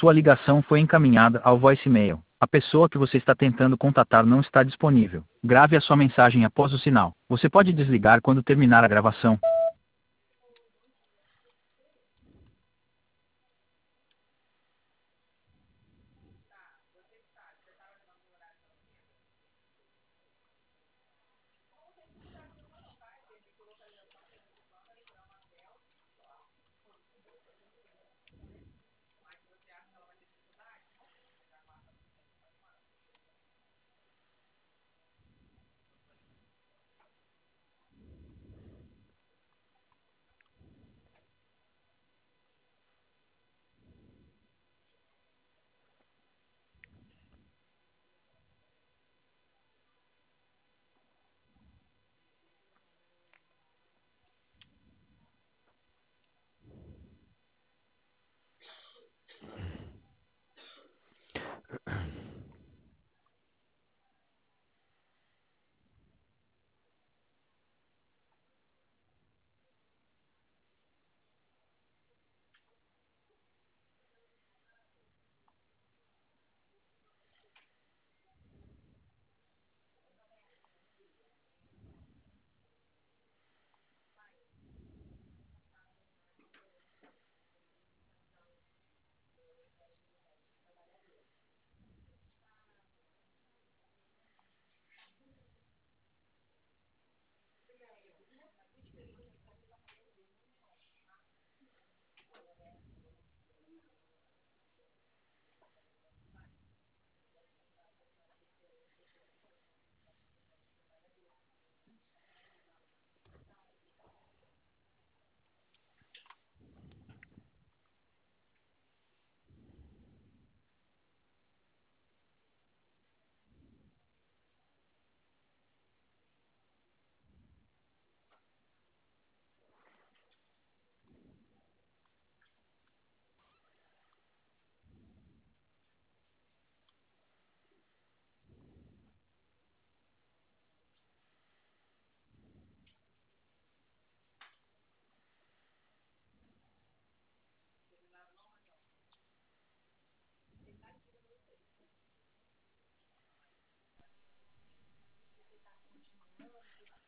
Sua ligação foi encaminhada ao voicemail. A pessoa que você está tentando contatar não está disponível. Grave a sua mensagem após o sinal. Você pode desligar quando terminar a gravação.